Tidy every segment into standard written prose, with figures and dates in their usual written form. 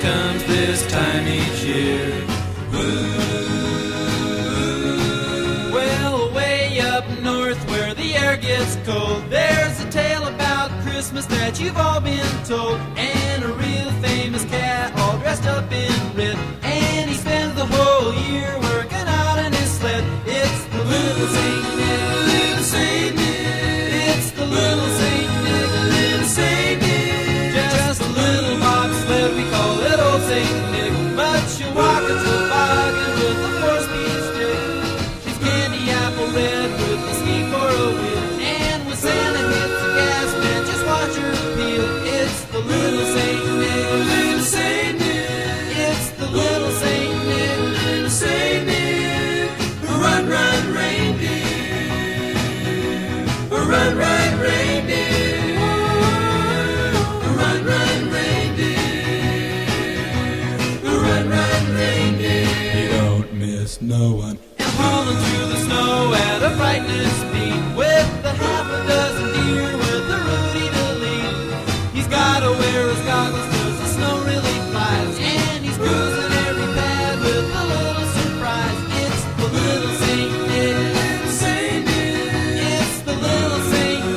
comes this time each year. Well, way up north where the air gets cold, there's a tale about Christmas that you've all been told. And a real famous cat all dressed up in red, and he spends the whole year working out in his sled. It's the little Saint Nick, little Saint Nick. It's the little Saint Nick, little Saint Nick. Just a little box sled, we call it old Saint Nick. But she'll walk into the bargain with a 4-speed stick. She's candy apple red with a ski for a wheel, and when Santa hits the gas man, just watch her peel. It's the little Saint Nick, little Saint Nick. It's the little Saint Nick, little Saint Nick. Run, run, reindeer. Run, run, reindeer. Run, run, reindeer. Run, run, reindeer. You don't miss no one. And hauling through the snow at a frightening speed, with a half a dozen deer with a Rudy to lead. He's gotta wear his goggles 'cause the snow really flies, and he's cruising every pad with a little surprise. It's the little Saint Nick, little Saint Nick. It's the little Saint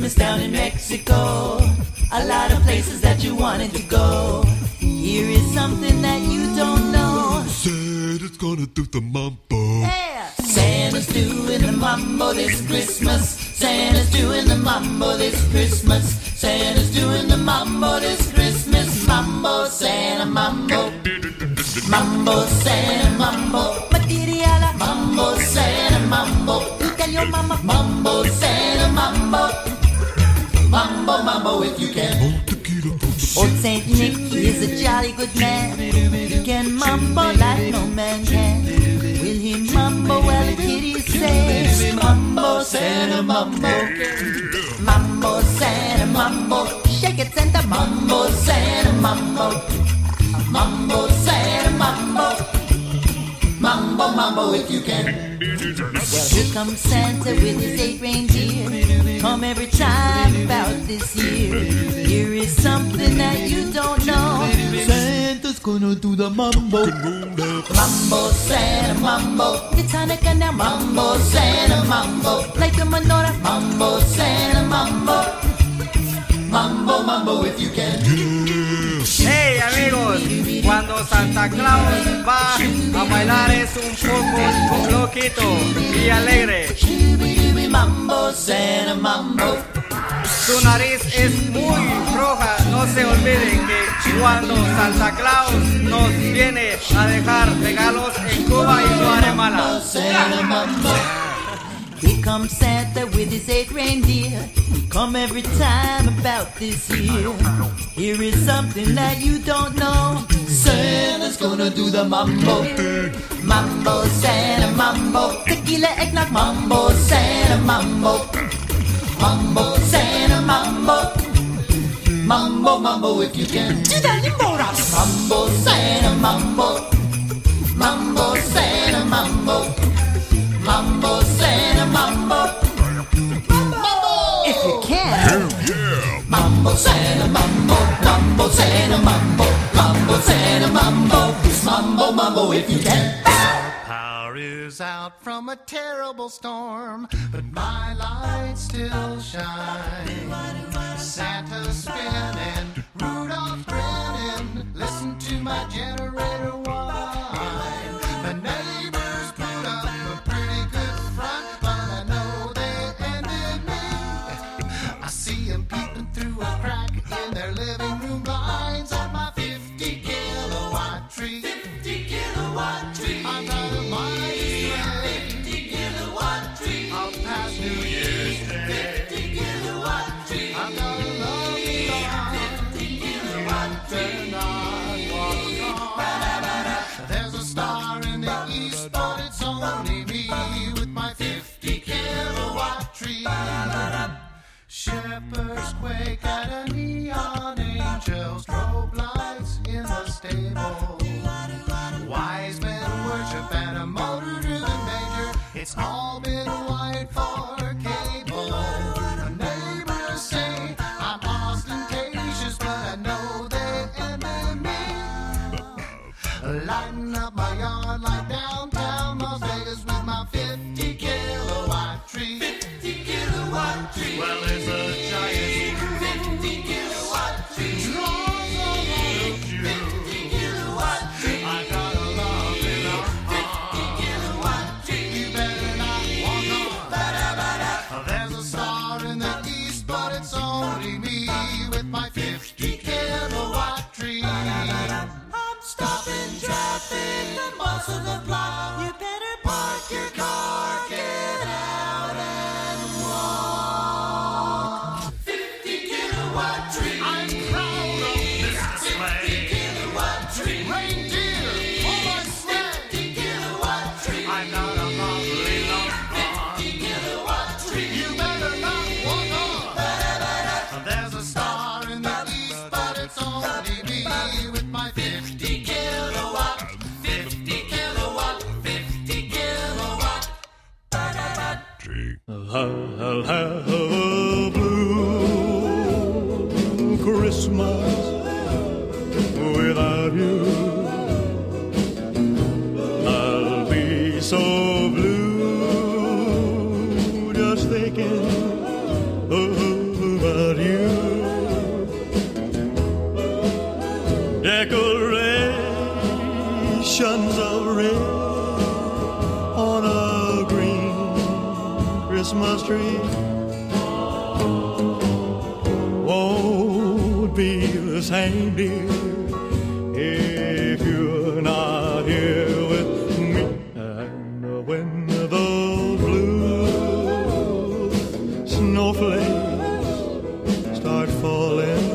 Christmas down in Mexico. A lot of places that you wanted to go. Here is something that you don't know. Santa's gonna do the mambo. Yeah. Santa's doing the mambo this Christmas. Santa's doing the mambo this Christmas. Santa's doing the mambo this Christmas. Mambo, Santa, mambo. Mambo, Santa, mambo. Materiala. Mambo, Santa, mambo. Tell your mama. Mambo, Santa, mambo. Mambo, mambo if you can. Old Saint Nick is a jolly good man. He can mambo like no man can. Will he mambo while the kitty says mambo, Santa, mambo. Mambo, Santa, mambo. Shake it, Santa, mambo, Santa, mambo. Mambo, Santa, mambo. Mambo, mambo if you can. Well, here comes Santa with his 8 reindeer. Come every time about this year. Here is something that you don't know. Santa's gonna do the mambo. Mambo, Santa, mambo. It's Hanukkah now. Mambo, Santa, mambo. Like a menorah. Mambo, Santa, mambo. Mambo, mambo if you can. Hey amigos, cuando Santa Claus va a bailar es un poco loquito y alegre. Mambo, Santa, mambo. Su nariz es muy roja, no se olviden que cuando Santa Claus nos viene a dejar regalos en Cuba y Guatemala. Here comes Santa with his 8 reindeer. Come every time about this year. Here is something that you don't know. Santa's gonna do the mambo. Mambo, Santa, mambo. Tequila, eggnog, mambo, Santa, mambo. Mambo, Santa, mambo. Mambo, mambo if you can. Mambo, Santa, mambo. Mambo, Santa, mambo. Mambo, Santa, mambo. Mambo, if you can. Mambo, Santa, mambo. Mambo, Santa, mambo. Mambo, Santa, mambo. Mambo, mambo if you can. Power is out from a terrible storm, but my lights still shine. Santa's spinning, Rudolph's grinning. Listen to my generator whine. The neighbors put up a pretty good front, but I know they envy me. I see them peeping through a crack in their living room blinds at my 50-kilowatt tree. 50-kilowatt tree. I got a mighty 50-kilowatt tree. I'll pass New Year's Day. 50-kilowatt tree. I got a lovely lawn. 50-kilowatt tree. There's a star in the east, but it's only me with my 50-kilowatt tree. Shepherds quake at a neon angel, strobe lights in the stable. Wise men worship at a motor-driven major. It's all been white for cable. The neighbors say I'm ostentatious, but I know they envy me. Lighting up my yard like downtown Las Vegas with my 50-kilowatt tree. 50-kilowatt tree. Well, it's a giant 50-kilowatt tree. Draws a lot of you. 50-kilowatt tree. I got a lovely lawn. 50-kilowatt tree. You better not walk on. There's a star in the east, but it's only me with my 50-kilowatt tree. Stopping traffic, the boss of the block. You better park your car, get out and walk. 50-kilowatt tree. I'm proud of this sleigh. 50-kilowatt tree. Reindeer on my sleigh. 50-kilowatt tree. I got a lovely lawn. 50-kilowatt tree. You better not walk on. There's a star in the east, but it's only me with my 50-kilowatt. 50-kilowatt. 50-kilowatt. I'll have a blue Christmas without you. I'll be so blue just thinking of Christmas tree won't be the same, dear, if you're not here with me. And when those blue snowflakes start falling,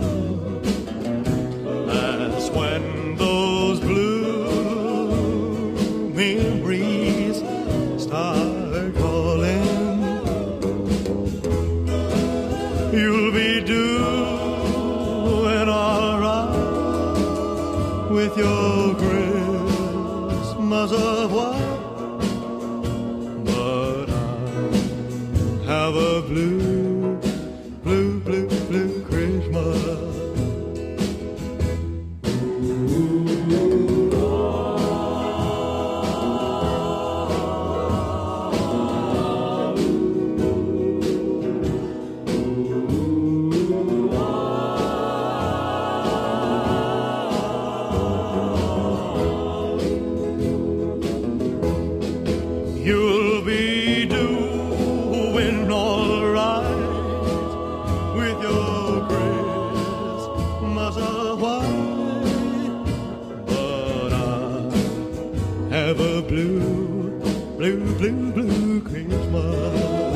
that's when those blue memories start calling. You'll be doing all right with your Christmas of white, but I have a blue, blue, blue, blue Christmas. You'll be doing all right with your Christmas of white, but I have a blue, blue, blue, blue Christmas.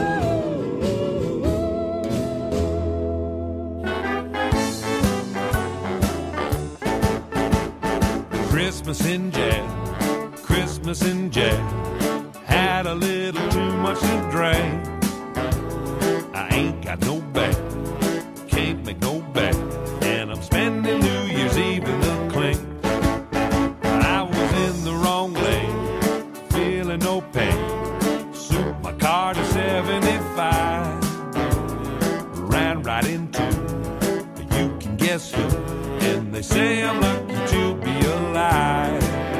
Christmas in jail, Christmas in jail. Had a little too much to drink. I ain't got no bag, can't make no bag, and I'm spending New Year's Eve in the clink. I was in the wrong lane, feeling no pain. Suit my car to 75, ran right into you can guess who, and they say I'm lucky to be alive.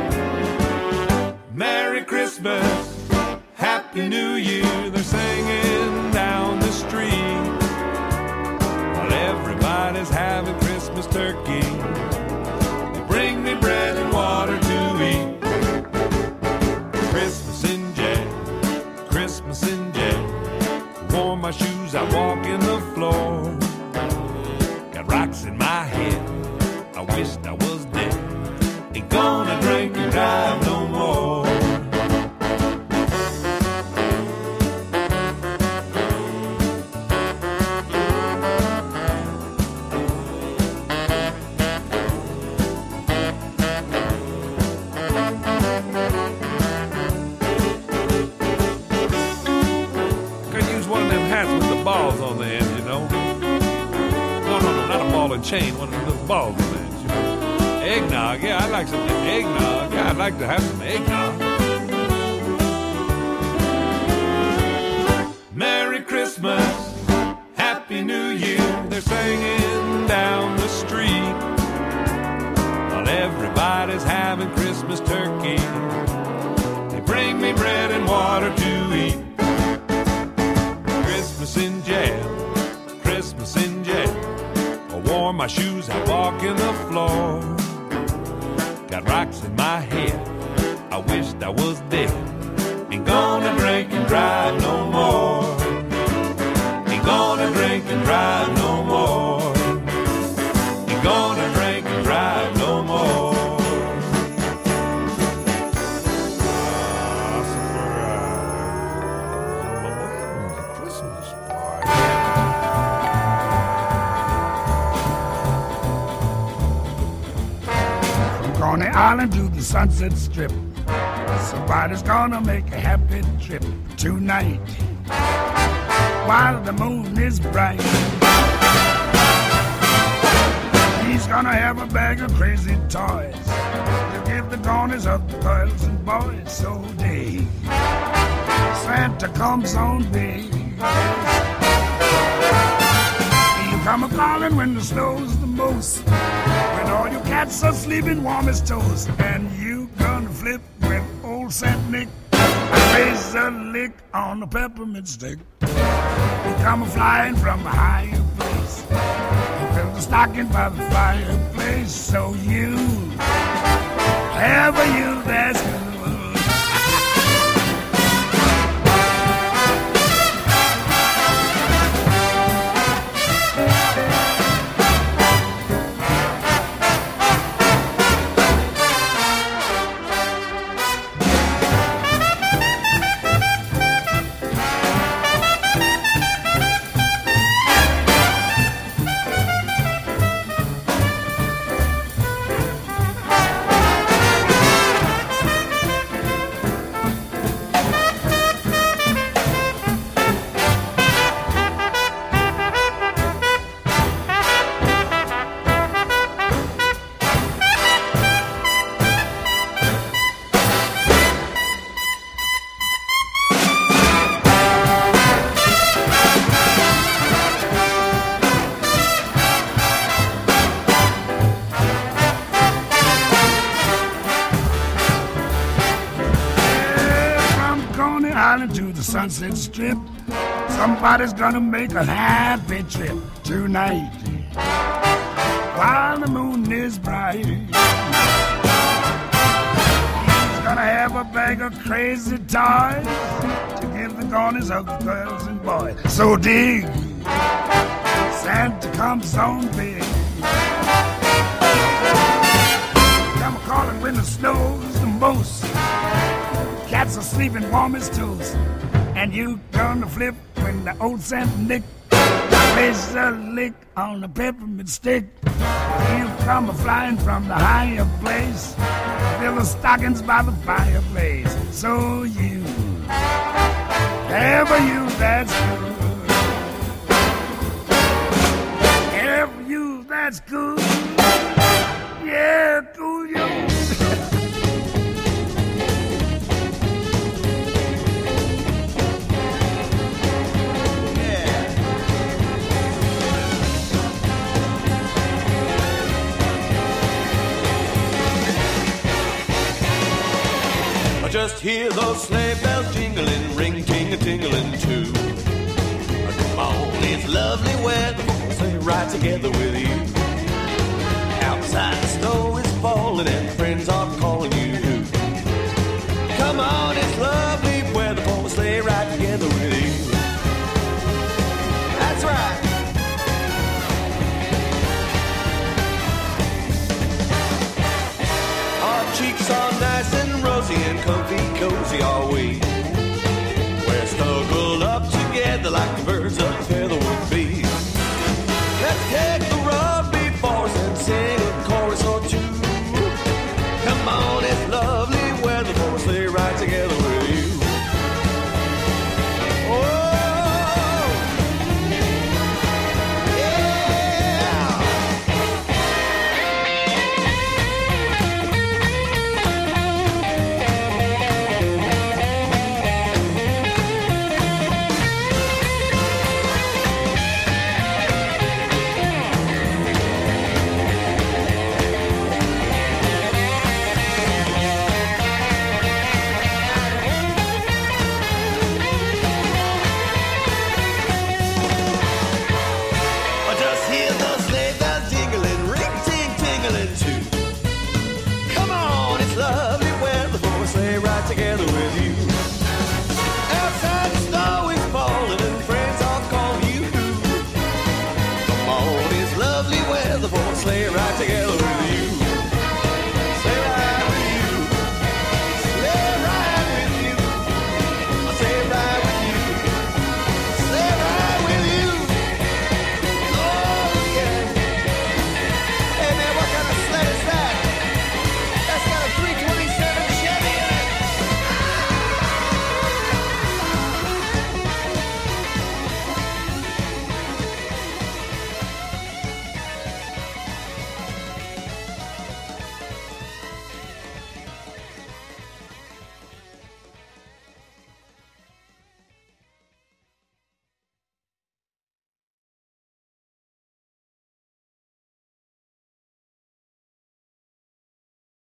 Merry Christmas, Happy New Year, they're singing down the street while everybody's having Christmas turkey. They bring me bread and water to eat. Christmas in jail, Christmas in jail. Wore my shoes, I walk in the floor. Got rocks in my head, I wished I was dead. Ain't gonna drink and drive no more. Balls on the end, you know. No, not a ball and chain, one of the balls on the end, you know. Eggnog, yeah, I'd like some eggnog. Yeah, I'd like to have some eggnog. Merry Christmas, Happy New Year, they're singing down the street while everybody's having Christmas turkey. They bring me bread and water to eat. Christmas in jail, Christmas in jail. I wore my shoes, I walk in the floor. Got rocks in my head, I wished I was dead. Ain't gonna drink and drive no more. Ain't gonna drink and drive no more. Ain't gonna drink and drive no more. Coney Island to the Sunset Strip, somebody's gonna make a happy trip tonight while the moon is bright. He's gonna have a bag of crazy toys to give the Goonies of the girls and boys so day Santa comes on big. You come a-calling when the snow's the most, when all your cats are sleeping warm as toast, and you gonna flip with old Saint Nick, raise a lick on the peppermint stick. You come a-flying from a higher place, you fill the stocking by the fireplace, so you have a you that's good. down to the Sunset Strip. Somebody's gonna make a happy trip tonight while the moon is bright. He's gonna have a bag of crazy toys to give the corners of the girls and boys. So dig, Santa comes on big. Come calling when the snow's the most. Cats are sleeping warm as toast. And you gonna flip when the old Saint Nick plays a lick on a peppermint stick. You come flying from the higher place, fill the stockings by the fireplace. So you have a you that's good. Have you that's good. Yeah, cool you. Just hear those sleigh bells jingling, ring, ting-a-tingling too. Come on, it's lovely weather, stay right together with you. Outside the snow is falling and friends are calling you. Come on, it's lovely weather, we'll stay right together with you. That's right. Our cheeks are nice and rosy and comfy, cozy are we. We're snuggled up together like the birds of a feather.